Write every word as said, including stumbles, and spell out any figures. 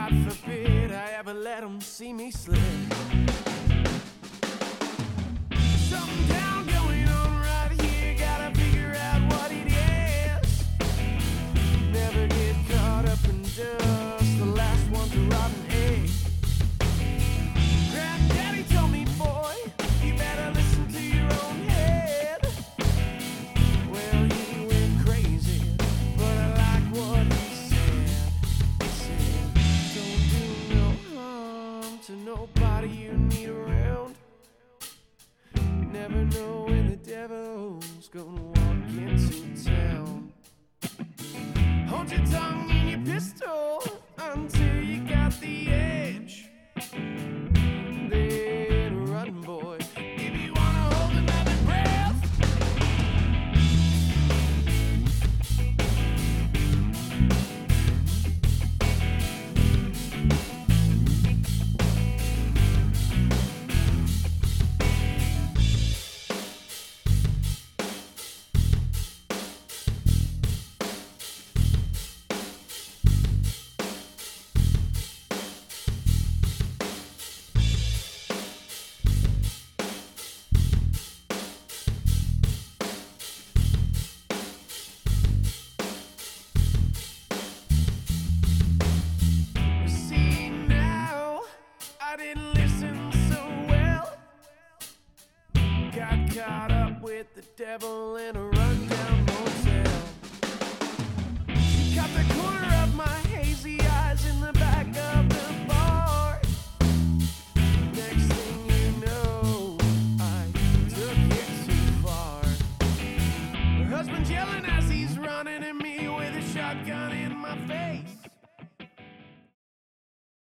God forbid I ever let them see me slip. Something down going on right here, gotta figure out what it is. Never get caught up in dust, the last one to rot an egg. Granddaddy told me, boy, you better listen to your own head. Well, he went crazy, but I like what he said. He said, don't do no harm to nobody you need around. Never know when the devil's gonna walk into town. Hold your tongue and your pistol until you got the edge. Then run, boy, if you wanna hold another breath. See now, I didn't listen so well. Got caught up with the devil in a run.